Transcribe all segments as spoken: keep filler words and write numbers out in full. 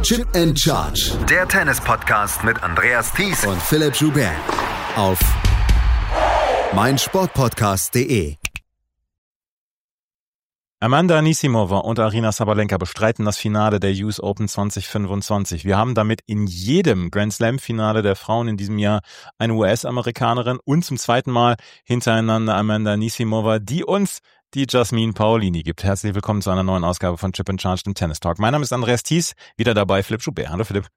Chip and Charge. Der Tennis-Podcast mit Andreas Thies und Philipp Joubert auf meinsportpodcast punkt de. Amanda Anisimova und Aryna Sabalenka bestreiten das Finale der U S Open zwanzig fünfundzwanzig. Wir haben damit in jedem Grand Slam-Finale der Frauen in diesem Jahr eine U S-Amerikanerin und zum zweiten Mal hintereinander Amanda Anisimova, die uns die Jasmine Paolini gibt. Herzlich willkommen zu einer neuen Ausgabe von Chip and Charge, dem Tennis Talk. Mein Name ist Andreas Thies, wieder dabei Philipp Joubert. Hallo Philipp.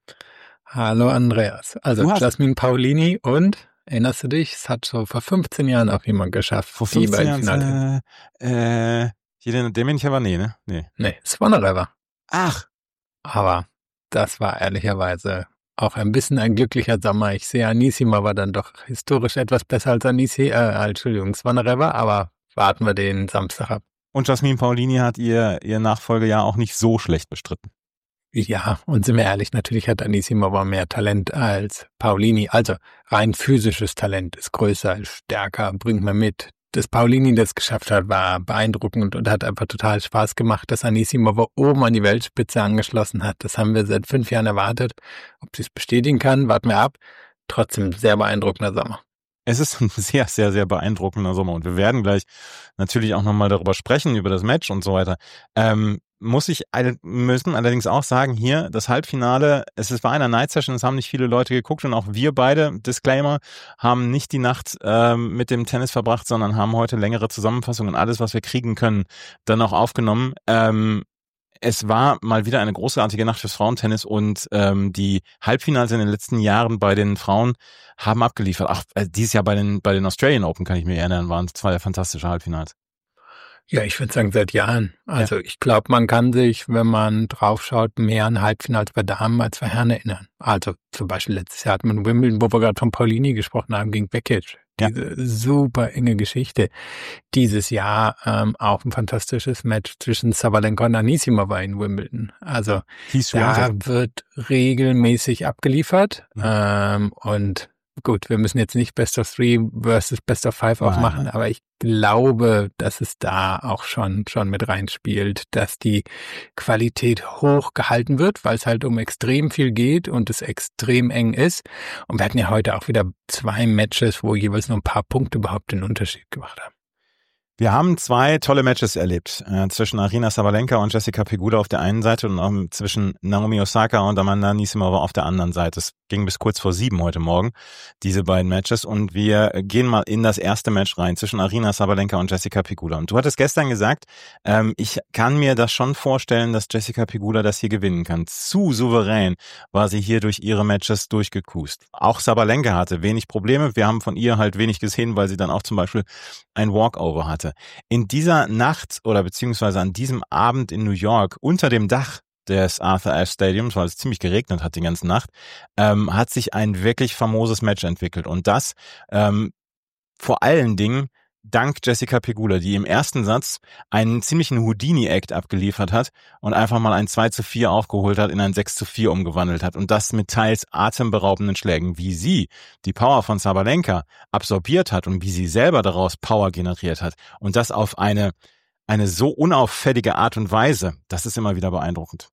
Hallo Andreas. Also Jasmine Paolini und, erinnerst du dich, es hat so vor fünfzehn Jahren auch jemand geschafft. Vor fünfzehn Jahren? Äh, äh, Jeder, der mich aber nee, ne? Nee. Nee, Zvonareva. Ach. Aber das war ehrlicherweise auch ein bisschen ein glücklicher Sommer. Ich sehe, Anisimova war dann doch historisch etwas besser als Anisi, äh, Entschuldigung, Zvonareva, aber warten wir den Samstag ab. Und Jasmine Paolini hat ihr, ihr Nachfolgejahr auch nicht so schlecht bestritten. Ja, und sind wir ehrlich, natürlich hat Anisimova mehr Talent als Paolini. Also rein physisches Talent ist größer, ist stärker, bringt man mit. Dass Paolini das geschafft hat, war beeindruckend und hat einfach total Spaß gemacht, dass Anisimova oben an die Weltspitze angeschlossen hat. Das haben wir seit fünf Jahren erwartet. Ob sie es bestätigen kann, warten wir ab. Trotzdem sehr beeindruckender Sommer. Es ist ein sehr, sehr, sehr beeindruckender Sommer und wir werden gleich natürlich auch nochmal darüber sprechen, über das Match und so weiter. Ähm, muss ich, müssen allerdings auch sagen, hier das Halbfinale, es war eine Night Session, es haben nicht viele Leute geguckt und auch wir beide, Disclaimer, haben nicht die Nacht ähm, mit dem Tennis verbracht, sondern haben heute längere Zusammenfassungen und alles, was wir kriegen können, dann auch aufgenommen. Ähm, Es war mal wieder eine großartige Nacht fürs Frauentennis und ähm, die Halbfinals in den letzten Jahren bei den Frauen haben abgeliefert. Ach, äh, dieses Jahr bei den bei den Australian Open, kann ich mich erinnern, waren zwei fantastische Halbfinals. Ja, ich würde sagen seit Jahren. Also ja. Ich glaube, man kann sich, wenn man draufschaut, mehr an Halbfinals bei Damen als bei Herren erinnern. Also zum Beispiel letztes Jahr hat man Wimbledon, wo wir gerade von Paolini gesprochen haben, gegen Bekic. Diese ja. super enge Geschichte. Dieses Jahr ähm, auch ein fantastisches Match zwischen Sabalenka und Anisimova in Wimbledon. Also da wird regelmäßig abgeliefert. Mhm. Ähm, und gut, wir müssen jetzt nicht Best of Three versus Best of Five aufmachen, nein. aber ich glaube, dass es da auch schon schon mit reinspielt, dass die Qualität hoch gehalten wird, weil es halt um extrem viel geht und es extrem eng ist. Und wir hatten ja heute auch wieder zwei Matches, wo jeweils nur ein paar Punkte überhaupt den Unterschied gemacht haben. Wir haben zwei tolle Matches erlebt, äh, zwischen Aryna Sabalenka und Jessica Pegula auf der einen Seite und auch zwischen Naomi Osaka und Amanda Anisimova auf der anderen Seite. Es ging bis kurz vor sieben heute Morgen, diese beiden Matches. Und wir gehen mal in das erste Match rein zwischen Aryna Sabalenka und Jessica Pegula. Und du hattest gestern gesagt, ähm, ich kann mir das schon vorstellen, dass Jessica Pegula das hier gewinnen kann. Zu souverän war sie hier durch ihre Matches durchgekust. Auch Sabalenka hatte wenig Probleme. Wir haben von ihr halt wenig gesehen, weil sie dann auch zum Beispiel ein Walkover hatte. In dieser Nacht oder beziehungsweise an diesem Abend in New York unter dem Dach des Arthur Ashe Stadiums, weil es ziemlich geregnet hat die ganze Nacht, ähm, hat sich ein wirklich famoses Match entwickelt. Und das ähm, vor allen Dingen dank Jessica Pegula, die im ersten Satz einen ziemlichen Houdini-Act abgeliefert hat und einfach mal ein zwei zu vier aufgeholt hat, in ein sechs zu vier umgewandelt hat. Und das mit teils atemberaubenden Schlägen. Wie sie die Power von Sabalenka absorbiert hat und wie sie selber daraus Power generiert hat. Und das auf eine, eine so unauffällige Art und Weise, das ist immer wieder beeindruckend.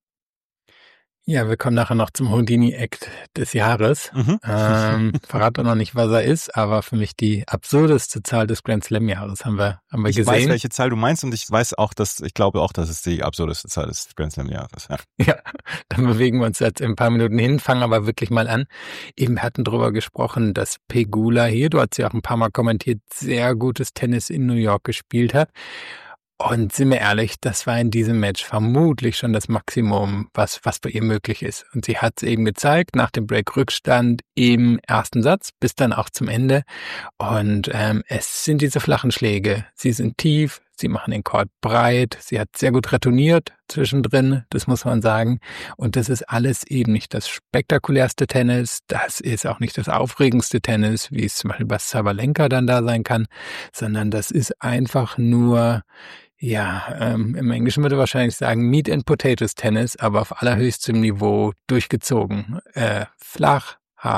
Ja, wir kommen nachher noch zum Houdini-Act des Jahres. Mhm. Ähm, verrate noch nicht, was er ist, aber für mich die absurdeste Zahl des Grand Slam-Jahres haben wir, haben wir ich gesehen. Ich weiß, welche Zahl du meinst und ich weiß auch, dass, ich glaube auch, dass es die absurdeste Zahl des Grand Slam-Jahres. Ja. ja, dann bewegen wir uns jetzt in ein paar Minuten hin, fangen aber wirklich mal an. Eben wir hatten drüber gesprochen, dass Pegula hier, du hast ja auch ein paar Mal kommentiert, sehr gutes Tennis in New York gespielt hat. Und sind wir ehrlich, das war in diesem Match vermutlich schon das Maximum, was was bei ihr möglich ist. Und sie hat es eben gezeigt, nach dem Break-Rückstand im ersten Satz, bis dann auch zum Ende. Und ähm, es sind diese flachen Schläge. Sie sind tief, sie machen den Court breit, sie hat sehr gut retourniert zwischendrin, das muss man sagen. Und das ist alles eben nicht das spektakulärste Tennis, das ist auch nicht das aufregendste Tennis, wie es zum Beispiel bei Sabalenka dann da sein kann, sondern das ist einfach nur... Ja, ähm, im Englischen würde wahrscheinlich sagen Meat and Potatoes Tennis, aber auf allerhöchstem Niveau durchgezogen. Äh, flach, hart,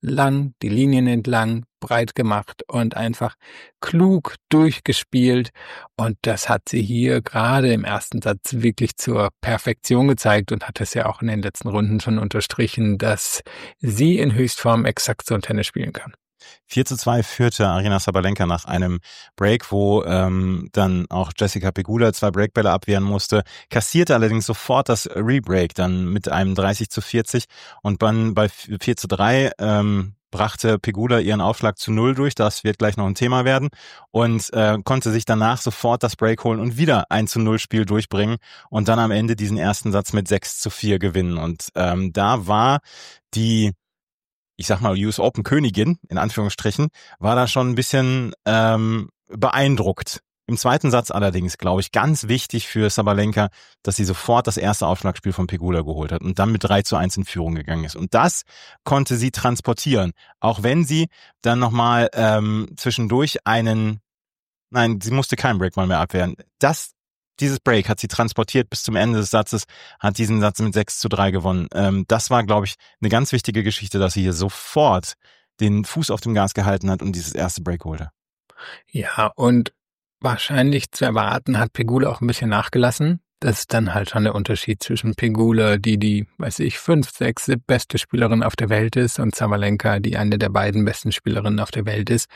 lang, die Linien entlang, breit gemacht und einfach klug durchgespielt. Und das hat sie hier gerade im ersten Satz wirklich zur Perfektion gezeigt und hat es ja auch in den letzten Runden schon unterstrichen, dass sie in Höchstform exakt so ein Tennis spielen kann. vier zu zwei führte Aryna Sabalenka nach einem Break, wo ähm, dann auch Jessica Pegula zwei Breakbälle abwehren musste, kassierte allerdings sofort das Rebreak dann mit einem dreißig zu vierzig und dann bei vier zu drei ähm, brachte Pegula ihren Aufschlag zu null durch, das wird gleich noch ein Thema werden, und äh, konnte sich danach sofort das Break holen und wieder ein zu null Spiel durchbringen und dann am Ende diesen ersten Satz mit sechs zu vier gewinnen. Und ähm, da war die, ich sag mal, U S Open Königin, in Anführungsstrichen, war da schon ein bisschen ähm, beeindruckt. Im zweiten Satz allerdings, glaube ich, ganz wichtig für Sabalenka, dass sie sofort das erste Aufschlagspiel von Pegula geholt hat und dann mit drei zu eins in Führung gegangen ist. Und das konnte sie transportieren, auch wenn sie dann nochmal ähm, zwischendurch einen, nein, sie musste keinen Break mal mehr abwehren. Das Dieses Break hat sie transportiert bis zum Ende des Satzes, hat diesen Satz mit sechs zu drei gewonnen. Ähm, das war, glaube ich, eine ganz wichtige Geschichte, dass sie hier sofort den Fuß auf dem Gas gehalten hat und dieses erste Break holte. Ja, und wahrscheinlich zu erwarten hat Pegula auch ein bisschen nachgelassen. Das ist dann halt schon der Unterschied zwischen Pegula, die die, weiß ich, fünf, sechs, sieb beste Spielerin auf der Welt ist, und Sabalenka, die eine der beiden besten Spielerinnen auf der Welt ist.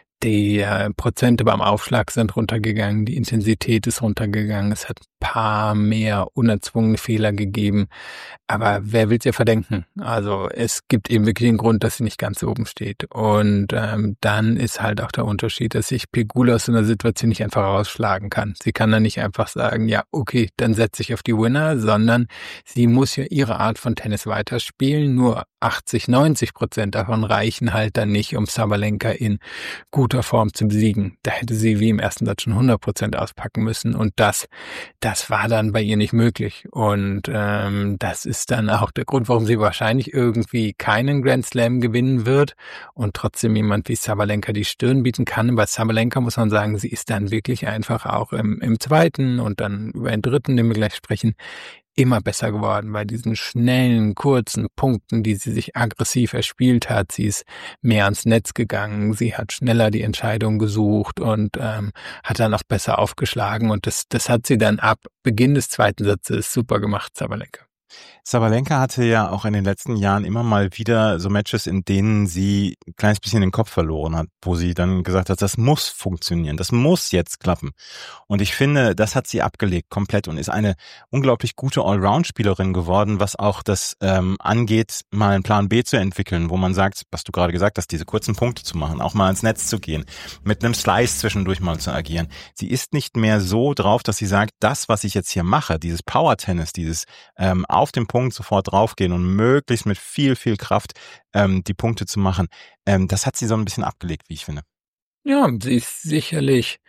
Die äh, Prozente beim Aufschlag sind runtergegangen, die Intensität ist runtergegangen, es hat ein paar mehr unerzwungene Fehler gegeben, aber wer will's ihr verdenken? Also es gibt eben wirklich einen Grund, dass sie nicht ganz oben steht, und ähm, dann ist halt auch der Unterschied, dass sich Pegula aus so einer Situation nicht einfach rausschlagen kann. Sie kann dann nicht einfach sagen, ja okay, dann setze ich auf die Winner, sondern sie muss ja ihre Art von Tennis weiterspielen, nur achtzig, neunzig Prozent davon reichen halt dann nicht, um Sabalenka in guter Form zu besiegen. Da hätte sie wie im ersten Satz schon hundert Prozent auspacken müssen, und das das war dann bei ihr nicht möglich. Und ähm, das ist dann auch der Grund, warum sie wahrscheinlich irgendwie keinen Grand Slam gewinnen wird und trotzdem jemand wie Sabalenka die Stirn bieten kann. Bei Sabalenka muss man sagen, sie ist dann wirklich einfach auch im, im zweiten und dann über den dritten, den wir gleich sprechen, immer besser geworden bei diesen schnellen, kurzen Punkten, die sie sich aggressiv erspielt hat. Sie ist mehr ans Netz gegangen, sie hat schneller die Entscheidung gesucht und ähm, hat dann auch besser aufgeschlagen, und das, das hat sie dann ab Beginn des zweiten Satzes super gemacht, Sabalenka. Sabalenka hatte ja auch in den letzten Jahren immer mal wieder so Matches, in denen sie ein kleines bisschen den Kopf verloren hat, wo sie dann gesagt hat, das muss funktionieren, das muss jetzt klappen. Und ich finde, das hat sie abgelegt komplett und ist eine unglaublich gute Allround-Spielerin geworden, was auch das ähm, angeht, mal einen Plan B zu entwickeln, wo man sagt, was du gerade gesagt hast, diese kurzen Punkte zu machen, auch mal ins Netz zu gehen, mit einem Slice zwischendurch mal zu agieren. Sie ist nicht mehr so drauf, dass sie sagt, das, was ich jetzt hier mache, dieses Power-Tennis, dieses ähm, auf dem Punkt sofort draufgehen und möglichst mit viel, viel Kraft ähm, die Punkte zu machen. Ähm, das hat sie so ein bisschen abgelegt, wie ich finde. Ja, sie ist sicherlich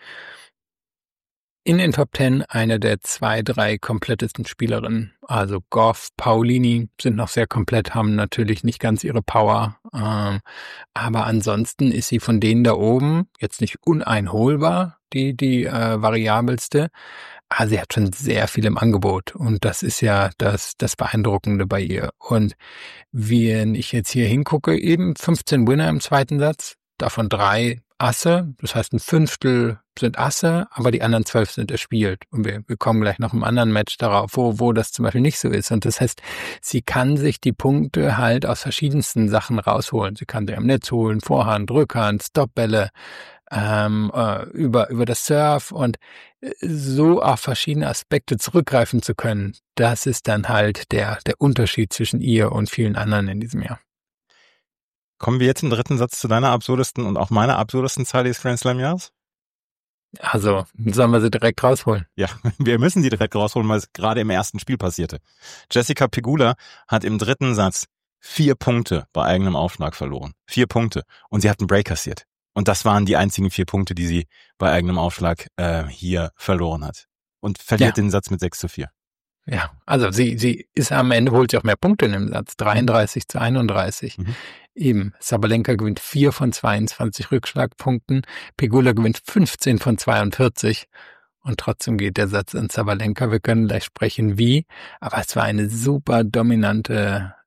in den Top Ten eine der zwei, drei komplettesten Spielerinnen. Also Gauff, Paolini sind noch sehr komplett, haben natürlich nicht ganz ihre Power. Ähm, aber ansonsten ist sie von denen da oben jetzt nicht uneinholbar, die, die äh, variabelste. Ah, sie hat schon sehr viel im Angebot, und das ist ja das, das Beeindruckende bei ihr. Und wenn ich jetzt hier hingucke, eben fünfzehn Winner im zweiten Satz, davon drei Asse, das heißt ein Fünftel sind Asse, aber die anderen zwölf sind erspielt. Und wir, wir kommen gleich noch im anderen Match darauf, wo, wo das zum Beispiel nicht so ist. Und das heißt, sie kann sich die Punkte halt aus verschiedensten Sachen rausholen. Sie kann sie am Netz holen, Vorhand, Rückhand, Stopbälle, ähm, äh, über, über das Surf, und so auf verschiedene Aspekte zurückgreifen zu können, das ist dann halt der, der Unterschied zwischen ihr und vielen anderen in diesem Jahr. Kommen wir jetzt im dritten Satz zu deiner absurdesten und auch meiner absurdesten Zahl des Grand Slam Jahres? Also, sollen wir sie direkt rausholen? Ja, wir müssen sie direkt rausholen, weil es gerade im ersten Spiel passierte. Jessica Pegula hat im dritten Satz vier Punkte bei eigenem Aufschlag verloren. Vier Punkte. Und sie hat einen Break kassiert. Und das waren die einzigen vier Punkte, die sie bei eigenem Aufschlag äh, hier verloren hat. Und verliert ja den Satz mit sechs zu vier. Ja, also sie sie ist am Ende, holt sie auch mehr Punkte in dem Satz. dreiunddreißig zu einunddreißig. Mhm. Eben, Sabalenka gewinnt vier von zweiundzwanzig Rückschlagpunkten. Pegula gewinnt fünfzehn von zweiundvierzig. Und trotzdem geht der Satz an Sabalenka. Wir können gleich sprechen, wie. Aber es war eine super dominante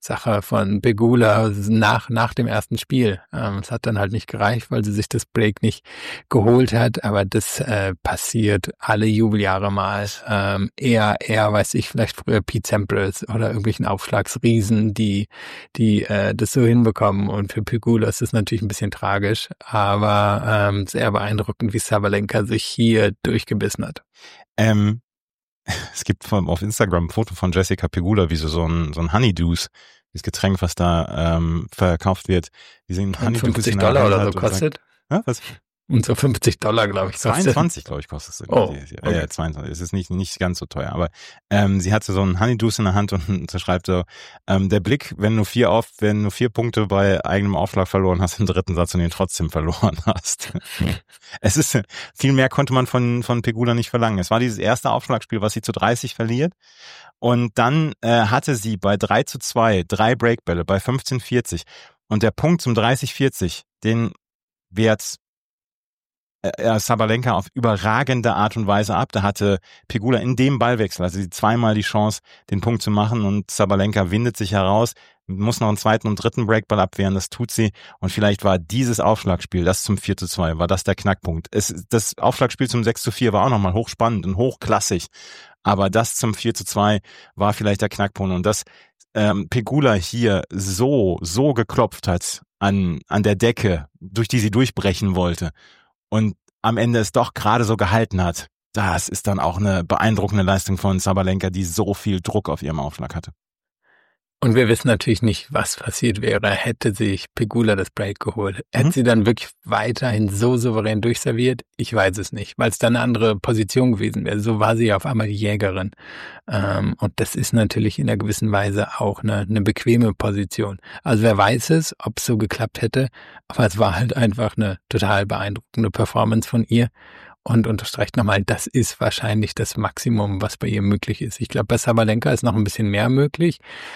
Sache von Pegula nach, nach dem ersten Spiel. Ähm, es hat dann halt nicht gereicht, weil sie sich das Break nicht geholt hat, aber das äh, passiert alle Jubeljahre mal. Ähm, eher, eher, weiß ich, vielleicht früher Pete Sampras oder irgendwelchen Aufschlagsriesen, die, die äh, das so hinbekommen. Und für Pegula ist das natürlich ein bisschen tragisch, aber ähm, sehr beeindruckend, wie Sabalenka sich hier durchgebissen hat. Ähm, es gibt vom, auf Instagram ein Foto von Jessica Pegula, wie so, so ein, so ein Honeydews, das Getränk, was da ähm, verkauft wird. Wie sie fünfzig Dollar oder so kostet. Ja, was? Und so fünfzig Dollar, glaube ich, kostet. zweiundzwanzig, glaube ich, kostet es. Oh, okay. Ja, zweiundzwanzig. Es ist nicht, nicht ganz so teuer. Aber ähm, sie hatte so einen Honeydews in der Hand und sie schreibt so, ähm, der Blick, wenn du vier auf, wenn du vier Punkte bei eigenem Aufschlag verloren hast im dritten Satz und ihn trotzdem verloren hast. Es ist, viel mehr konnte man von, von Pegula nicht verlangen. Es war dieses erste Aufschlagspiel, was sie zu dreißig verliert. Und dann äh, hatte sie bei drei zu zwei drei Breakbälle bei fünfzehn vierzig. Und der Punkt zum dreißig vierzig, den wehrt äh, Sabalenka auf überragende Art und Weise ab. Da hatte Pegula in dem Ballwechsel, also sie zweimal die Chance, den Punkt zu machen, und Sabalenka windet sich heraus, muss noch einen zweiten und dritten Breakball abwehren, das tut sie, und vielleicht war dieses Aufschlagspiel, das zum vier zu zwei, war das der Knackpunkt. Es, das Aufschlagspiel zum sechs zu vier war auch nochmal hochspannend und hochklassig, aber das zum vier zu zwei war vielleicht der Knackpunkt, und dass ähm, Pegula hier so, so geklopft hat an, an der Decke, durch die sie durchbrechen wollte, und am Ende es doch gerade so gehalten hat, das ist dann auch eine beeindruckende Leistung von Sabalenka, die so viel Druck auf ihrem Aufschlag hatte. Und wir wissen natürlich nicht, was passiert wäre, hätte sich Pegula das Break geholt. Hätte mhm. sie dann wirklich weiterhin so souverän durchserviert? Ich weiß es nicht, weil es dann eine andere Position gewesen wäre. So war sie ja auf einmal die Jägerin. Ähm, und das ist natürlich in einer gewissen Weise auch eine, eine bequeme Position. Also wer weiß es, ob es so geklappt hätte, aber es war halt einfach eine total beeindruckende Performance von ihr. Und unterstreicht nochmal, das ist wahrscheinlich das Maximum, was bei ihr möglich ist. Ich glaube, bei Sabalenka ist noch ein bisschen mehr möglich,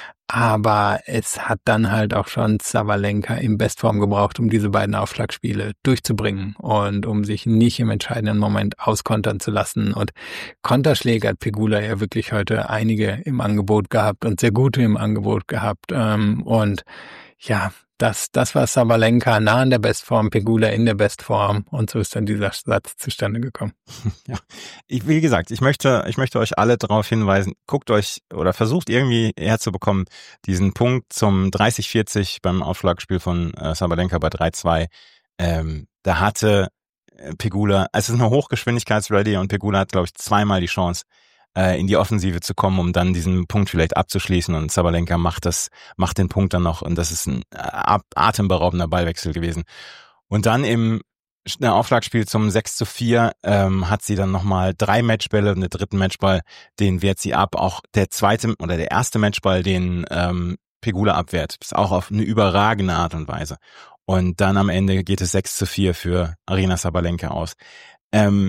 aber es hat dann halt auch schon Sabalenka in Bestform gebraucht, um diese beiden Aufschlagspiele durchzubringen und um sich nicht im entscheidenden Moment auskontern zu lassen. Und Konterschläge hat Pegula ja wirklich heute einige im Angebot gehabt und sehr gute im Angebot gehabt. Und ja, das, das war Sabalenka nah an der Bestform, Pegula in der Bestform, und so ist dann dieser Satz zustande gekommen. Ja, ich, wie gesagt, ich möchte, ich möchte euch alle darauf hinweisen, guckt euch oder versucht irgendwie herzubekommen, diesen Punkt zum dreißig vierzig beim Aufschlagspiel von äh, Sabalenka bei drei zwei. Ähm, da hatte Pegula, es ist eine Hochgeschwindigkeitsrallye, und Pegula hat, glaube ich, zweimal die Chance, in die Offensive zu kommen, um dann diesen Punkt vielleicht abzuschließen, und Sabalenka macht das, macht den Punkt dann noch, und das ist ein atemberaubender Ballwechsel gewesen. Und dann im Aufschlagspiel zum sechs zu vier ähm, hat sie dann nochmal drei Matchbälle, und den dritten Matchball, den wehrt sie ab. Auch der zweite oder der erste Matchball, den ähm, Pegula abwehrt, ist auch auf eine überragende Art und Weise. Und dann am Ende geht es sechs zu vier für Aryna Sabalenka aus. Ähm,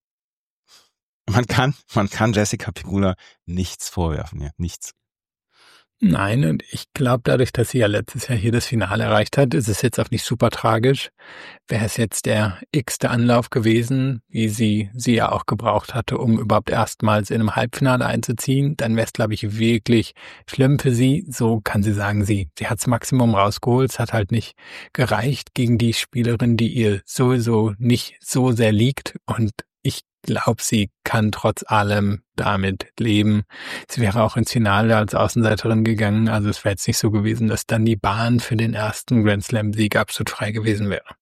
Man kann, man kann Jessica Pegula nichts vorwerfen, ja, nichts. Nein, und ich glaube, dadurch, dass sie ja letztes Jahr hier das Finale erreicht hat, ist es jetzt auch nicht super tragisch. Wäre es jetzt der x-te Anlauf gewesen, wie sie sie ja auch gebraucht hatte, um überhaupt erstmals in einem Halbfinale einzuziehen, dann wäre es, glaube ich, wirklich schlimm für sie. So kann sie sagen, sie, sie hat das Maximum rausgeholt, es hat halt nicht gereicht gegen die Spielerin, die ihr sowieso nicht so sehr liegt, und ich glaube, sie kann trotz allem damit leben. Sie wäre auch ins Finale als Außenseiterin gegangen. Also es wäre jetzt nicht so gewesen, dass dann die Bahn für den ersten Grand Slam-Sieg absolut frei gewesen wäre.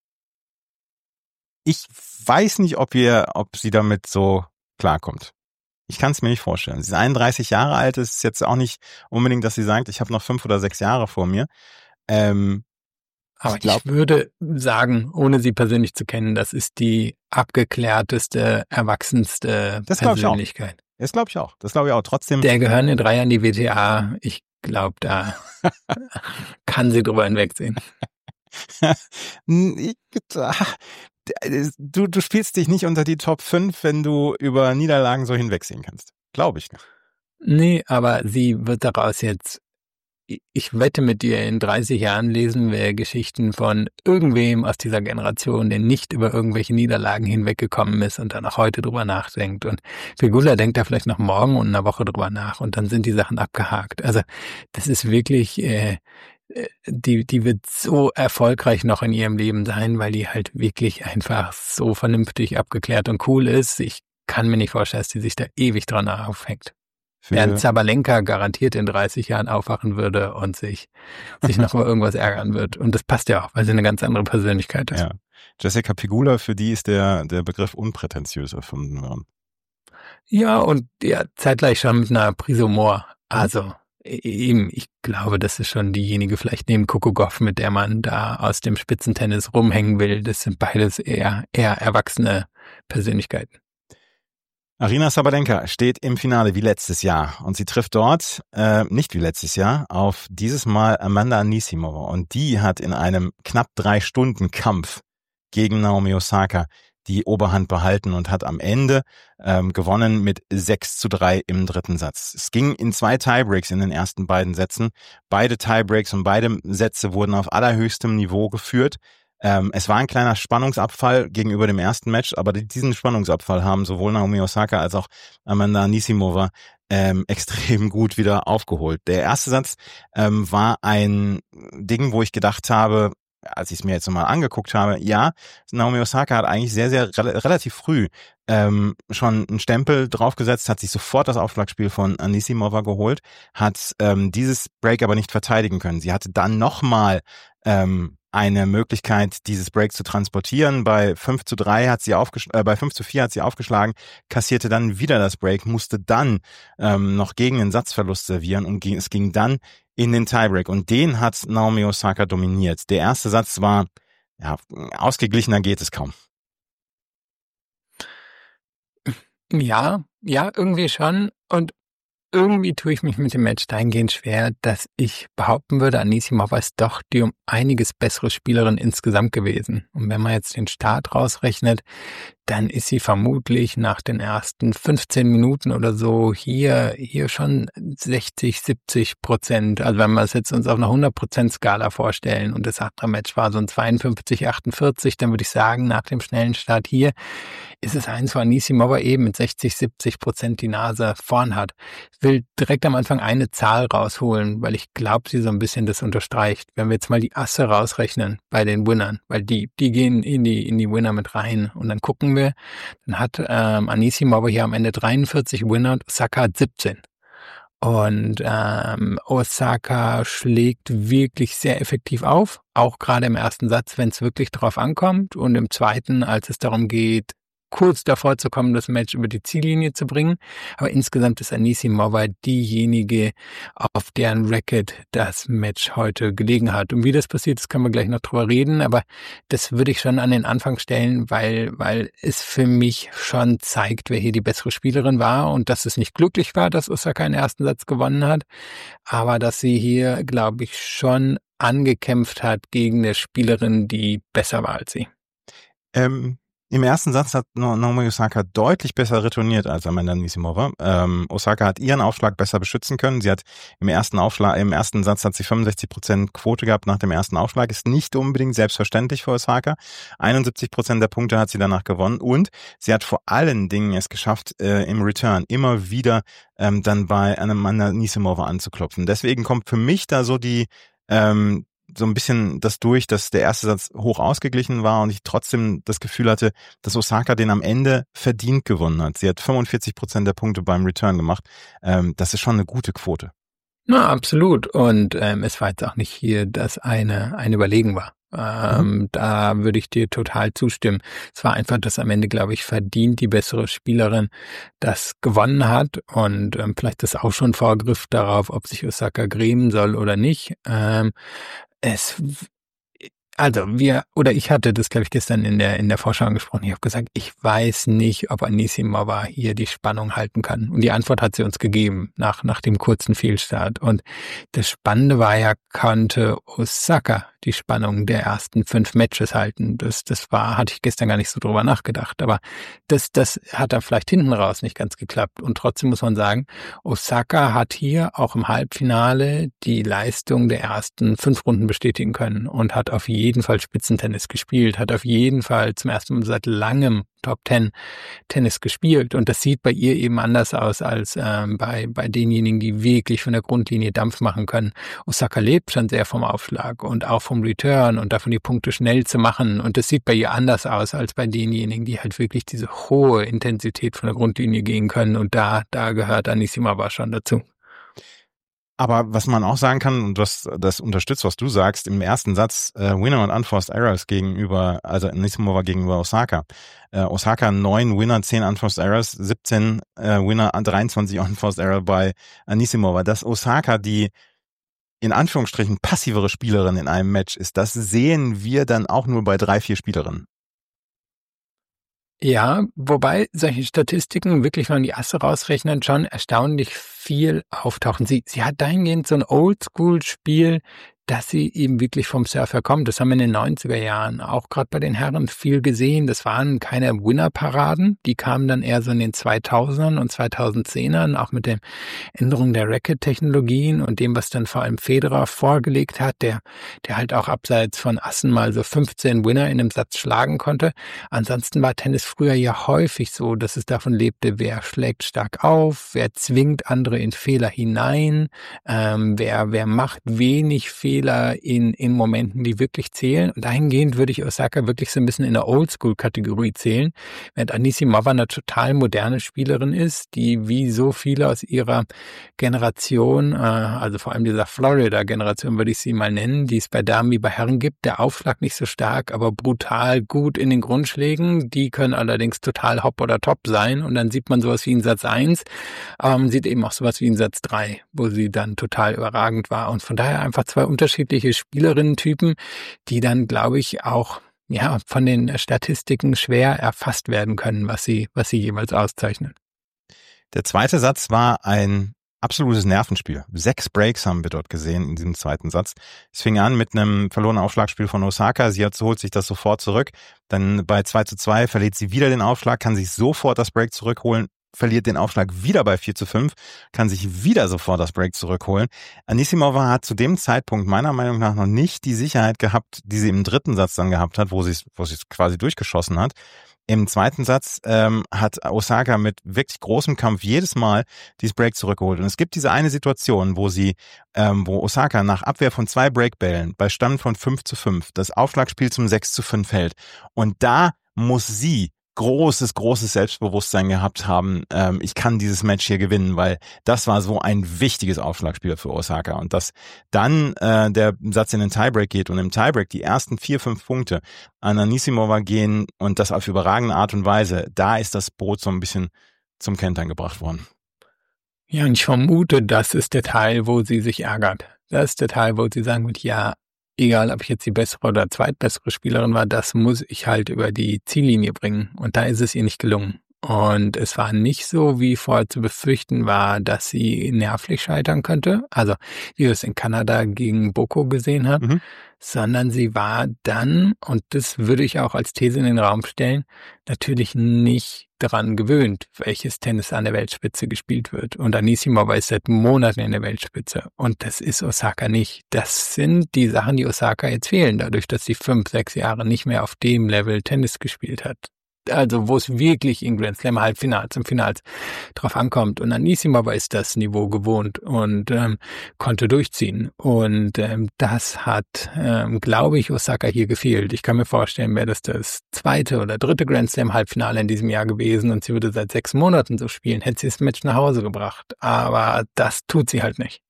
Ich weiß nicht, ob ihr, ob sie damit so klarkommt. Ich kann es mir nicht vorstellen. Sie ist einunddreißig Jahre alt. Es ist jetzt auch nicht unbedingt, dass sie sagt, ich habe noch fünf oder sechs Jahre vor mir. Ähm, Aber ich, glaub, ich würde sagen, ohne sie persönlich zu kennen, das ist die abgeklärteste, erwachsenste das Persönlichkeit. Ich das glaube ich auch. Das glaube ich auch. Trotzdem. Der gehören in drei an die W T A. Ich glaube, da kann sie drüber hinwegsehen. du, du spielst dich nicht unter die Top fünf, wenn du über Niederlagen so hinwegsehen kannst. Glaube ich nicht. Nee, aber sie wird daraus jetzt ich wette mit dir, in dreißig Jahren lesen wir Geschichten von irgendwem aus dieser Generation, der nicht über irgendwelche Niederlagen hinweggekommen ist und dann auch heute drüber nachdenkt. Und Pegula denkt da vielleicht noch morgen und eine Woche drüber nach und dann sind die Sachen abgehakt. Also das ist wirklich, äh, die, die wird so erfolgreich noch in ihrem Leben sein, weil die halt wirklich einfach so vernünftig abgeklärt und cool ist. Ich kann mir nicht vorstellen, dass die sich da ewig dran aufhängt. Während Sabalenka garantiert in dreißig Jahren aufwachen würde und sich, sich noch über irgendwas ärgern wird. Und das passt ja auch, weil sie eine ganz andere Persönlichkeit ist. Ja. Jessica Pegula, für die ist der, der Begriff unprätentiös erfunden worden. Ja, und ja, zeitgleich schon mit einer Prise Humor. Also, eben, ich glaube, das ist schon diejenige vielleicht neben Coco Gauff, mit der man da aus dem Spitzentennis rumhängen will. Das sind beides eher, eher erwachsene Persönlichkeiten. Aryna Sabalenka steht im Finale wie letztes Jahr und sie trifft dort, äh, nicht wie letztes Jahr, auf dieses Mal Amanda Anisimova und die hat in einem knapp drei Stunden Kampf gegen Naomi Osaka die Oberhand behalten und hat am Ende ähm, gewonnen mit sechs zu drei im dritten Satz. Es ging in zwei Tiebreaks in den ersten beiden Sätzen. Beide Tiebreaks und beide Sätze wurden auf allerhöchstem Niveau geführt. Ähm, es war ein kleiner Spannungsabfall gegenüber dem ersten Match, aber diesen Spannungsabfall haben sowohl Naomi Osaka als auch Amanda Anisimova ähm, extrem gut wieder aufgeholt. Der erste Satz ähm, war ein Ding, wo ich gedacht habe, als ich es mir jetzt nochmal angeguckt habe, ja, Naomi Osaka hat eigentlich sehr, sehr re- relativ früh ähm, schon einen Stempel draufgesetzt, hat sich sofort das Aufschlagspiel von Anisimova geholt, hat ähm, dieses Break aber nicht verteidigen können. Sie hatte dann nochmal ähm, eine Möglichkeit, dieses Break zu transportieren. Bei fünf zu drei hat sie aufgesch- äh, bei fünf zu vier hat sie aufgeschlagen, kassierte dann wieder das Break, musste dann ähm, noch gegen den Satzverlust servieren und ging, es ging dann in den Tiebreak. Und den hat Naomi Osaka dominiert. Der erste Satz war, ja, ausgeglichener geht es kaum. Ja, ja, irgendwie schon. Und irgendwie tue ich mich mit dem Match dahingehend schwer, dass ich behaupten würde, Anisimova ist doch die um einiges bessere Spielerin insgesamt gewesen. Und wenn man jetzt den Start rausrechnet, dann ist sie vermutlich nach den ersten fünfzehn Minuten oder so hier hier schon sechzig, siebzig Prozent. Also wenn wir es jetzt uns auf einer hundert Prozent Skala vorstellen und das andere Match war so ein zweiundfünfzig, achtundvierzig, dann würde ich sagen, nach dem schnellen Start hier ist es eins, wo Anisimova eben mit sechzig, siebzig Prozent die Nase vorn hat. Ich will direkt am Anfang eine Zahl rausholen, weil ich glaube, sie so ein bisschen das unterstreicht. Wenn wir jetzt mal die Asse rausrechnen bei den Winnern, weil die die gehen in die in die Winner mit rein und dann gucken wir, dann hat ähm, Anisimova hier am Ende dreiundvierzig Winner und Osaka hat siebzehn. Und ähm, Osaka schlägt wirklich sehr effektiv auf, auch gerade im ersten Satz, wenn es wirklich drauf ankommt. Und im zweiten, als es darum geht, kurz davor zu kommen, das Match über die Ziellinie zu bringen. Aber insgesamt ist Anisimova diejenige, auf deren Racket das Match heute gelegen hat. Und wie das passiert ist, können wir gleich noch drüber reden. Aber das würde ich schon an den Anfang stellen, weil, weil es für mich schon zeigt, wer hier die bessere Spielerin war und dass es nicht glücklich war, dass Osaka den ersten Satz gewonnen hat. Aber dass sie hier, glaube ich, schon angekämpft hat gegen eine Spielerin, die besser war als sie. Ähm Im ersten Satz hat Naomi Osaka deutlich besser retourniert als Amanda Anisimova. Ähm, Osaka hat ihren Aufschlag besser beschützen können. Sie hat im ersten Aufschlag, im ersten Satz hat sie fünfundsechzig Prozent Quote gehabt nach dem ersten Aufschlag. Ist nicht unbedingt selbstverständlich für Osaka. einundsiebzig Prozent der Punkte hat sie danach gewonnen und sie hat vor allen Dingen es geschafft, äh, im Return immer wieder ähm, dann bei Amanda Anisimova anzuklopfen. Deswegen kommt für mich da so die ähm, so ein bisschen das durch, dass der erste Satz hoch ausgeglichen war und ich trotzdem das Gefühl hatte, dass Osaka den am Ende verdient gewonnen hat. Sie hat fünfundvierzig Prozent der Punkte beim Return gemacht. Ähm, das ist schon eine gute Quote. Na, absolut. Und ähm, es war jetzt auch nicht hier, dass eine, eine überlegen war. Ähm, mhm. Da würde ich dir total zustimmen. Es war einfach, dass am Ende, glaube ich, verdient die bessere Spielerin das gewonnen hat und ähm, vielleicht ist auch schon Vorgriff darauf, ob sich Osaka grämen soll oder nicht. Ähm, es Also wir, oder ich hatte das, glaube ich, gestern in der in der Vorschau angesprochen. Ich habe gesagt, ich weiß nicht, ob Anisimova hier die Spannung halten kann. Und die Antwort hat sie uns gegeben, nach nach dem kurzen Fehlstart. Und das Spannende war ja, konnte Osaka die Spannung der ersten fünf Matches halten. Das, das war, hatte ich gestern gar nicht so drüber nachgedacht. Aber das, das hat dann vielleicht hinten raus nicht ganz geklappt. Und trotzdem muss man sagen, Osaka hat hier auch im Halbfinale die Leistung der ersten fünf Runden bestätigen können und hat auf jeden Fall Spitzentennis gespielt, hat auf jeden Fall zum ersten Mal seit langem Top Ten Tennis gespielt. Und das sieht bei ihr eben anders aus als ähm, bei, bei denjenigen, die wirklich von der Grundlinie Dampf machen können. Osaka lebt schon sehr vom Aufschlag und auch vom Return und davon die Punkte schnell zu machen. Und das sieht bei ihr anders aus als bei denjenigen, die halt wirklich diese hohe Intensität von der Grundlinie gehen können. Und da, da gehört Anisimova schon dazu. Aber was man auch sagen kann, und das, das unterstützt, was du sagst, im ersten Satz äh, Winner und Unforced Errors gegenüber, also Anisimova gegenüber Osaka. Äh, Osaka neun Winner, zehn Unforced Errors, siebzehn äh, Winner, dreiundzwanzig Unforced Error bei Anisimova. Dass Osaka die in Anführungsstrichen passivere Spielerin in einem Match ist, das sehen wir dann auch nur bei drei, vier Spielerinnen. Ja, wobei solche Statistiken wirklich, wenn man die Asse rausrechnet, schon erstaunlich viel auftauchen. Sie, sie hat dahingehend so ein Oldschool-Spiel, dass sie eben wirklich vom Surfer kommt. Das haben wir in den neunziger Jahren auch gerade bei den Herren viel gesehen. Das waren keine Winner-Paraden. Die kamen dann eher so in den zweitausendern und zweitausendzehnern, auch mit der Änderung der Racket-Technologien und dem, was dann vor allem Federer vorgelegt hat, der, der halt auch abseits von Assen mal so fünfzehn Winner in einem Satz schlagen konnte. Ansonsten war Tennis früher ja häufig so, dass es davon lebte, wer schlägt stark auf, wer zwingt andere in Fehler hinein, ähm, wer, wer macht wenig Fehler in, in Momenten, die wirklich zählen. Und dahingehend würde ich Osaka wirklich so ein bisschen in der Oldschool-Kategorie zählen, während Anisimova eine total moderne Spielerin ist, die wie so viele aus ihrer Generation, äh, also vor allem dieser Florida-Generation würde ich sie mal nennen, die es bei Damen wie bei Herren gibt, der Aufschlag nicht so stark, aber brutal gut in den Grundschlägen. Die können allerdings total hopp oder top sein und dann sieht man sowas wie in Satz eins, aber man sieht eben auch sowas wie in Satz drei, wo sie dann total überragend war. Und von daher einfach zwei unterschiedliche Spielerinnen-Typen, die dann, glaube ich, auch ja von den Statistiken schwer erfasst werden können, was sie, was sie jeweils auszeichnen. Der zweite Satz war ein absolutes Nervenspiel. Sechs Breaks haben wir dort gesehen in diesem zweiten Satz. Es fing an mit einem verlorenen Aufschlagspiel von Osaka. Sie hat, holt sich das sofort zurück. Dann bei zwei zu zwei verliert sie wieder den Aufschlag, kann sich sofort das Break zurückholen, verliert den Aufschlag wieder bei vier zu fünf, kann sich wieder sofort das Break zurückholen. Anisimova hat zu dem Zeitpunkt meiner Meinung nach noch nicht die Sicherheit gehabt, die sie im dritten Satz dann gehabt hat, wo sie es wo sie es quasi durchgeschossen hat. Im zweiten Satz ähm, hat Osaka mit wirklich großem Kampf jedes Mal dieses Break zurückgeholt. Und es gibt diese eine Situation, wo sie, ähm, wo Osaka nach Abwehr von zwei Breakbällen bei Stand von fünf zu fünf das Aufschlagspiel zum sechs zu fünf hält. Und da muss sie großes, großes Selbstbewusstsein gehabt haben, ähm, ich kann dieses Match hier gewinnen, weil das war so ein wichtiges Aufschlagspiel für Osaka. Und dass dann äh, der Satz in den Tiebreak geht und im Tiebreak die ersten vier, fünf Punkte an Anisimova gehen und das auf überragende Art und Weise, da ist das Boot so ein bisschen zum Kentern gebracht worden. Ja, und ich vermute, das ist der Teil, wo sie sich ärgert. Das ist der Teil, wo sie sagen wird, ja, egal, ob ich jetzt die bessere oder zweitbessere Spielerin war, das muss ich halt über die Ziellinie bringen. Und da ist es ihr nicht gelungen. Und es war nicht so, wie vorher zu befürchten war, dass sie nervlich scheitern könnte. Also, wie wir es in Kanada gegen Boko gesehen haben. Mhm. Sondern sie war dann, und das würde ich auch als These in den Raum stellen, natürlich nicht daran gewöhnt, welches Tennis an der Weltspitze gespielt wird. Und Anisimova ist seit Monaten in der Weltspitze. Und das ist Osaka nicht. Das sind die Sachen, die Osaka jetzt fehlen, dadurch, dass sie fünf, sechs Jahre nicht mehr auf dem Level Tennis gespielt hat. Also wo es wirklich in Grand Slam Halbfinals und Finals drauf ankommt. Und Anisimova ist das Niveau gewohnt und ähm, konnte durchziehen. Und ähm, das hat, ähm, glaube ich, Osaka hier gefehlt. Ich kann mir vorstellen, wäre das das zweite oder dritte Grand Slam Halbfinale in diesem Jahr gewesen und sie würde seit sechs Monaten so spielen, hätte sie das Match nach Hause gebracht. Aber das tut sie halt nicht.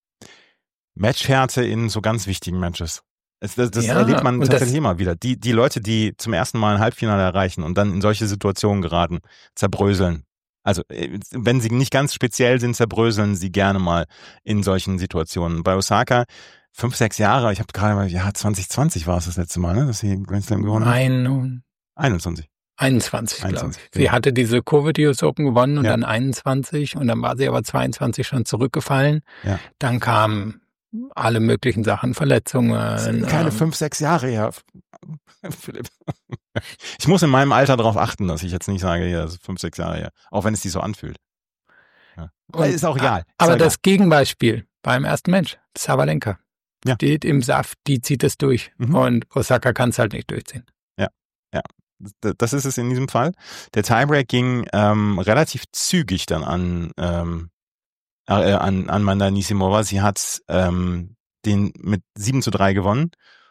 Matchhärte in so ganz wichtigen Matches. Das, das ja, erlebt man tatsächlich das, immer wieder. Die, die Leute, die zum ersten Mal ein Halbfinale erreichen und dann in solche Situationen geraten, zerbröseln. Also wenn sie nicht ganz speziell sind, zerbröseln sie gerne mal in solchen Situationen. Bei Osaka fünf, sechs Jahre, ich habe gerade, ja zwanzig zwanzig war es das letzte Mal, ne, dass sie Grand Slam gewonnen hat. Ein, einundzwanzig. einundzwanzig, glaube ich. Sie hatte diese Covid U S Open gewonnen und ja. dann einundzwanzig und dann war sie aber zweiundzwanzig schon zurückgefallen. Ja. Dann kam alle möglichen Sachen, Verletzungen. Das sind keine ähm, fünf, sechs Jahre her, Philipp. Ich muss in meinem Alter darauf achten, dass ich jetzt nicht sage, ja, das ist fünf, sechs Jahre her, auch wenn es sich so anfühlt. Ja. Und, ist auch egal. Ist aber auch egal. das Gegenbeispiel beim ersten Mensch, Sabalenka, Ja. steht im Saft, die zieht es durch. Mhm. Und Osaka kann es halt nicht durchziehen. Ja, ja. Das ist es in diesem Fall. Der Tiebreak ging ähm, relativ zügig dann an ähm, äh, an, an Amanda Anisimova. Sie hat ähm, den mit sieben zu drei gewonnen.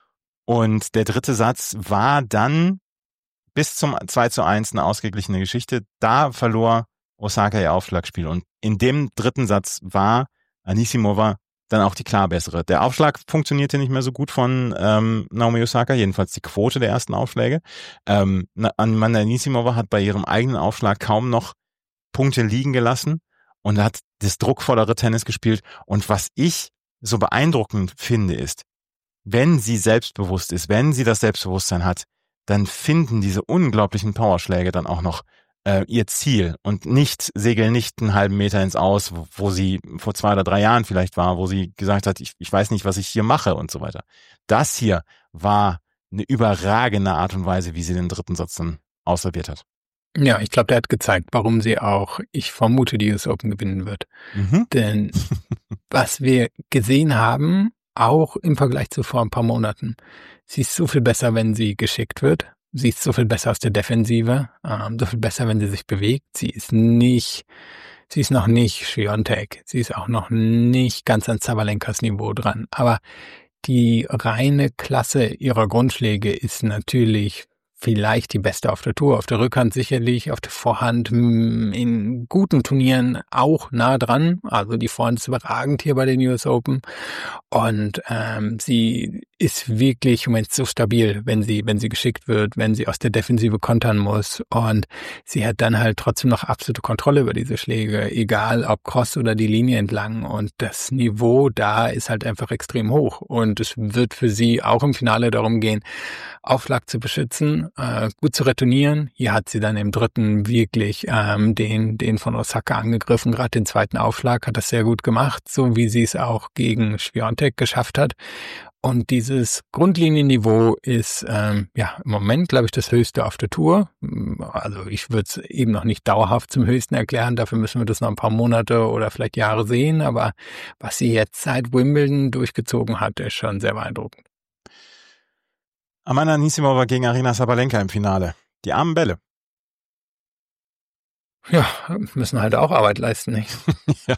Und der dritte Satz war dann bis zum zwei zu eins eine ausgeglichene Geschichte. Da verlor Osaka ihr Aufschlagspiel. Und in dem dritten Satz war Anisimova dann auch die klar bessere. Der Aufschlag funktionierte nicht mehr so gut von ähm, Naomi Osaka, jedenfalls die Quote der ersten Aufschläge. Ähm, Amanda Anisimova hat bei ihrem eigenen Aufschlag kaum noch Punkte liegen gelassen und hat das druckvollere Tennis gespielt. Und was ich so beeindruckend finde, ist, wenn sie selbstbewusst ist, wenn sie das Selbstbewusstsein hat, dann finden diese unglaublichen Powerschläge dann auch noch äh, ihr Ziel und nicht segeln nicht einen halben Meter ins Aus, wo, wo sie vor zwei oder drei Jahren vielleicht war, wo sie gesagt hat, ich, ich weiß nicht, was ich hier mache und so weiter. Das hier war eine überragende Art und Weise, wie sie den dritten Satz dann ausserviert hat. Ja, ich glaube, der hat gezeigt, warum sie auch, ich vermute, die U S Open gewinnen wird. Mhm. Denn was wir gesehen haben, auch im Vergleich zu vor ein paar Monaten, sie ist so viel besser, wenn sie geschickt wird. Sie ist so viel besser aus der Defensive, ähm, so viel besser, wenn sie sich bewegt. Sie ist nicht, sie ist noch nicht Swiatek. Sie ist auch noch nicht ganz an Sabalenkas Niveau dran. Aber die reine Klasse ihrer Grundschläge ist natürlich vielleicht die beste auf der Tour. Auf der Rückhand sicherlich, auf der Vorhand in guten Turnieren auch nah dran. Also die Vorhand ist überragend hier bei den U S Open. Und ähm, sie ist wirklich im Moment so stabil, wenn sie wenn sie geschickt wird, wenn sie aus der Defensive kontern muss. Und sie hat dann halt trotzdem noch absolute Kontrolle über diese Schläge, egal ob Cross oder die Linie entlang. Und das Niveau da ist halt einfach extrem hoch. Und es wird für sie auch im Finale darum gehen, Aufschlag zu beschützen, äh, gut zu retournieren. Hier hat sie dann im dritten wirklich ähm, den den von Osaka angegriffen. Gerade den zweiten Aufschlag hat das sehr gut gemacht, so wie sie es auch gegen Swiatek geschafft hat. Und dieses Grundlinienniveau ist ähm, ja im Moment, glaube ich, das höchste auf der Tour. Also ich würde es eben noch nicht dauerhaft zum höchsten erklären. Dafür müssen wir das noch ein paar Monate oder vielleicht Jahre sehen. Aber was sie jetzt seit Wimbledon durchgezogen hat, ist schon sehr beeindruckend. Amanda Anisimova gegen Aryna Sabalenka im Finale. Die armen Bälle. Ja, müssen halt auch Arbeit leisten, nicht? ja.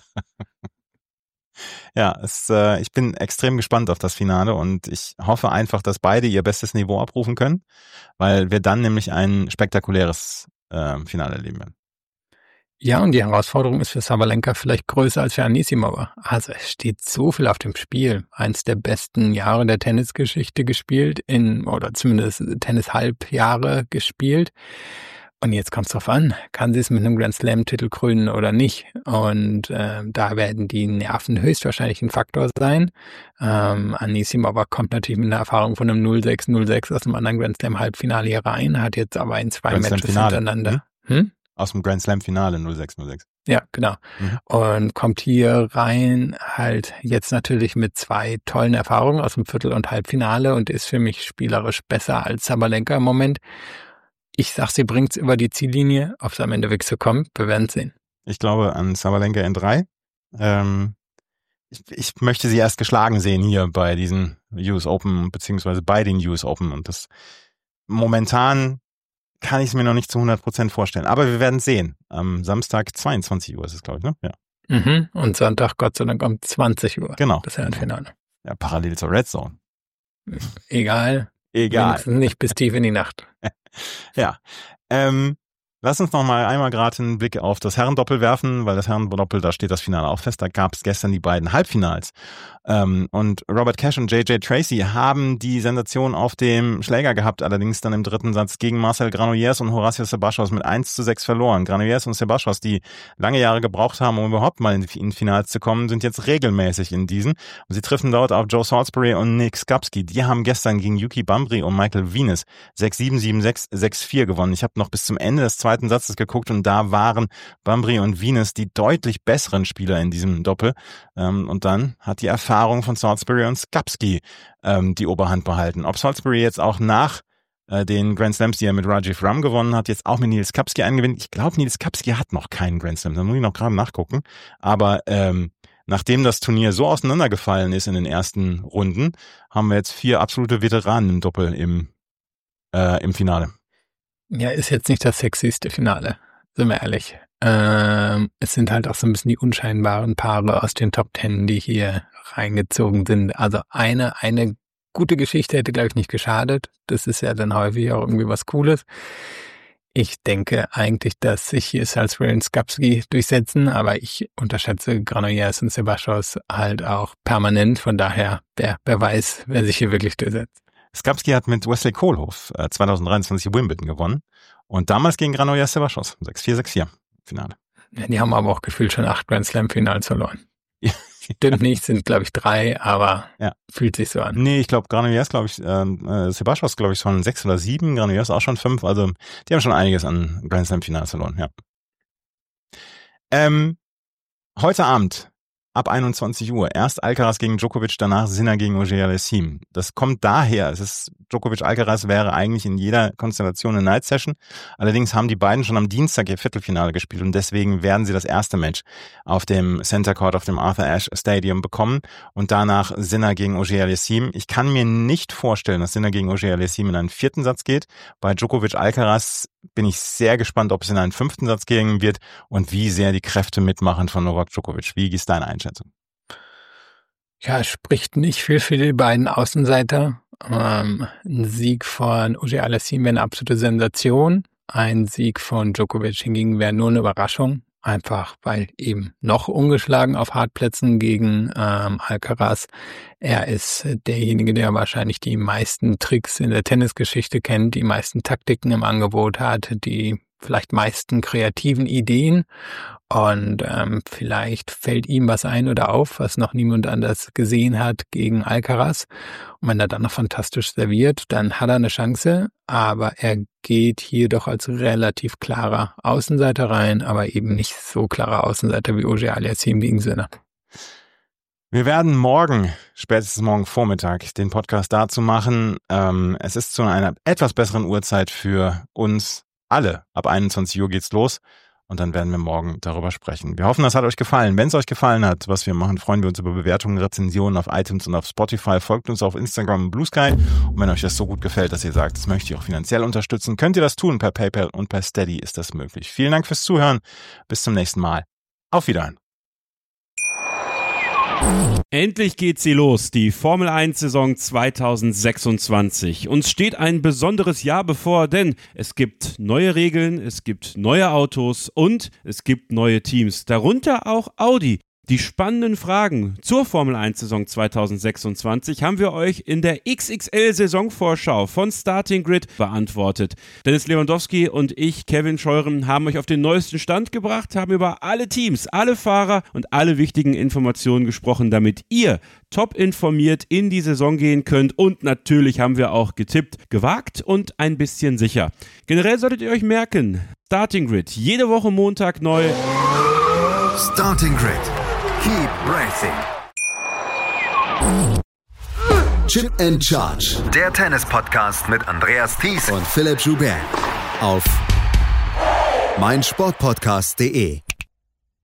Ja, es, äh, ich bin extrem gespannt auf das Finale und ich hoffe einfach, dass beide ihr bestes Niveau abrufen können, weil wir dann nämlich ein spektakuläres äh, Finale erleben werden. Ja, und die Herausforderung ist für Sabalenka vielleicht größer als für Anisimova. Also es steht so viel auf dem Spiel. Eins der besten Jahre der Tennisgeschichte gespielt, in oder zumindest Tennis-Halbjahre gespielt. Und jetzt kommt es drauf an, kann sie es mit einem Grand Slam-Titel krönen oder nicht? Und äh, da werden die Nerven höchstwahrscheinlich ein Faktor sein. Ähm, Anisimova kommt natürlich mit einer Erfahrung von einem null sechs null sechs aus einem anderen Grand Slam-Halbfinale hier rein, hat jetzt aber in zwei Grand Matches hintereinander. Hm? Aus dem Grand Slam-Finale null sechs null sechs. Ja, genau. Mhm. Und kommt hier rein halt jetzt natürlich mit zwei tollen Erfahrungen aus dem Viertel- und Halbfinale und ist für mich spielerisch besser als Sabalenka im Moment. Ich sag, sie bringt's über die Ziellinie, ob es am Ende wirklich so kommt, wir werden sehen. Ich glaube an Sabalenka in drei. Ähm, ich, ich möchte sie erst geschlagen sehen hier bei diesen U S Open, beziehungsweise bei den U S Open. Und das momentan kann ich es mir noch nicht zu hundert Prozent vorstellen. Aber wir werden sehen. Am Samstag zweiundzwanzig Uhr ist es, glaube ich, ne? Ja. Mhm. Und Sonntag, Gott sei Dank, um zwanzig Uhr. Genau. Das ist ja ein Finale. Ja, parallel zur Red Zone. Egal. Egal. Wenigstens nicht bis tief in die Nacht. Ja. Ähm, lass uns noch mal einmal gerade einen Blick auf das Herrendoppel werfen, weil das Herrendoppel, da steht das Finale auch fest. Da gab es gestern die beiden Halbfinals. Ähm, und Robert Cash und J J Tracy haben die Sensation auf dem Schläger gehabt, allerdings dann im dritten Satz gegen Marcel Granollers und Horacio Sebastos mit eins zu sechs verloren. Granollers und Sebastos, die lange Jahre gebraucht haben, um überhaupt mal in die Finals zu kommen, sind jetzt regelmäßig in diesen. Und sie treffen dort auf Joe Salisbury und Nick Skupski. Die haben gestern gegen Yuki Bambry und Michael Venus sechs sieben, sieben sechs, sechs vier gewonnen. Ich habe noch bis zum Ende des zweiten zweiten Satzes geguckt und da waren Bunbury und Venus die deutlich besseren Spieler in diesem Doppel. Ähm, und dann hat die Erfahrung von Salisbury und Skupski ähm, die Oberhand behalten. Ob Salisbury jetzt auch nach äh, den Grand Slams, die er mit Rajiv Ram gewonnen hat, jetzt auch mit Nils Skupski eingewinnt. Ich glaube, Nils Skupski hat noch keinen Grand Slam, da muss ich noch gerade nachgucken. Aber ähm, nachdem das Turnier so auseinandergefallen ist in den ersten Runden, haben wir jetzt vier absolute Veteranen im Doppel im, äh, im Finale. Ja, ist jetzt nicht das sexyste Finale, sind wir ehrlich. Ähm, es sind halt auch so ein bisschen die unscheinbaren Paare aus den Top Ten, die hier reingezogen sind. Also eine, eine gute Geschichte hätte, glaube ich, nicht geschadet. Das ist ja dann häufig auch irgendwie was Cooles. Ich denke eigentlich, dass sich hier Salisbury und Skupski durchsetzen, aber ich unterschätze Granollers und Sebastos halt auch permanent. Von daher, wer, wer weiß, wer sich hier wirklich durchsetzt. Skupski hat mit Wesley Kohlhoff äh, zwanzig dreiundzwanzig Wimbledon gewonnen und damals gegen Granollers Sebastos. sechs vier, sechs vier Finale. Ja, die haben aber auch gefühlt schon acht Grand Slam Finals verloren. Stimmt nicht, sind glaube ich drei, aber ja. Fühlt sich so an. Nee, ich glaube Granollers, glaube ich, äh, Sebastos, glaube ich, schon sechs oder sieben, Granollers auch schon fünf, also die haben schon einiges an Grand Slam Finals verloren, ja. Ähm, heute Abend ab einundzwanzig Uhr. Erst Alcaraz gegen Djokovic, danach Sinner gegen Auger-Aliassime. Das kommt daher, es ist Djokovic-Alcaraz wäre eigentlich in jeder Konstellation eine Night-Session. Allerdings haben die beiden schon am Dienstag ihr Viertelfinale gespielt und deswegen werden sie das erste Match auf dem Center Court auf dem Arthur Ashe Stadium bekommen und danach Sinner gegen Auger-Aliassime. Ich kann mir nicht vorstellen, dass Sinner gegen Auger-Aliassime in einen vierten Satz geht. Bei Djokovic-Alcaraz bin ich sehr gespannt, ob es in einen fünften Satz gehen wird und wie sehr die Kräfte mitmachen von Novak Djokovic. Wie ist deine Einschätzung? Ja, es spricht nicht viel für die beiden Außenseiter. Ähm, ein Sieg von Auger-Aliassime wäre eine absolute Sensation. Ein Sieg von Djokovic hingegen wäre nur eine Überraschung. Einfach weil eben noch ungeschlagen auf Hartplätzen gegen ähm, Alcaraz. Er ist derjenige, der wahrscheinlich die meisten Tricks in der Tennisgeschichte kennt, die meisten Taktiken im Angebot hat, die vielleicht meisten kreativen Ideen. Und ähm, vielleicht fällt ihm was ein oder auf, was noch niemand anders gesehen hat gegen Alcaraz. Und wenn er dann noch fantastisch serviert, dann hat er eine Chance. Aber er geht hier doch als relativ klarer Außenseiter rein, aber eben nicht so klarer Außenseiter wie Auger-Aliassime gegen Sinner. Wir werden morgen, spätestens morgen Vormittag, den Podcast dazu machen. Ähm, es ist zu einer etwas besseren Uhrzeit für uns alle. Ab einundzwanzig Uhr geht's los. Und dann werden wir morgen darüber sprechen. Wir hoffen, das hat euch gefallen. Wenn es euch gefallen hat, was wir machen, freuen wir uns über Bewertungen, Rezensionen auf iTunes und auf Spotify. Folgt uns auf Instagram und Blue Sky. Und wenn euch das so gut gefällt, dass ihr sagt, das möchte ich auch finanziell unterstützen, könnt ihr das tun. Per PayPal und per Steady ist das möglich. Vielen Dank fürs Zuhören. Bis zum nächsten Mal. Auf Wiedersehen. Endlich geht sie los, die Formel eins Saison zwanzig sechsundzwanzig. Uns steht ein besonderes Jahr bevor, denn es gibt neue Regeln, es gibt neue Autos und es gibt neue Teams, darunter auch Audi. Die spannenden Fragen zur Formel eins Saison zwanzig sechsundzwanzig haben wir euch in der X X L-Saisonvorschau von Starting Grid beantwortet. Dennis Lewandowski und ich, Kevin Scheuren, haben euch auf den neuesten Stand gebracht, haben über alle Teams, alle Fahrer und alle wichtigen Informationen gesprochen, damit ihr top informiert in die Saison gehen könnt. Und natürlich haben wir auch getippt, gewagt und ein bisschen sicher. Generell solltet ihr euch merken, Starting Grid, jede Woche Montag neu. Starting Grid. Keep racing. Chip and Charge. Der Tennis-Podcast mit Andreas Thies und Philipp Joubert auf meinsportpodcast punkt de.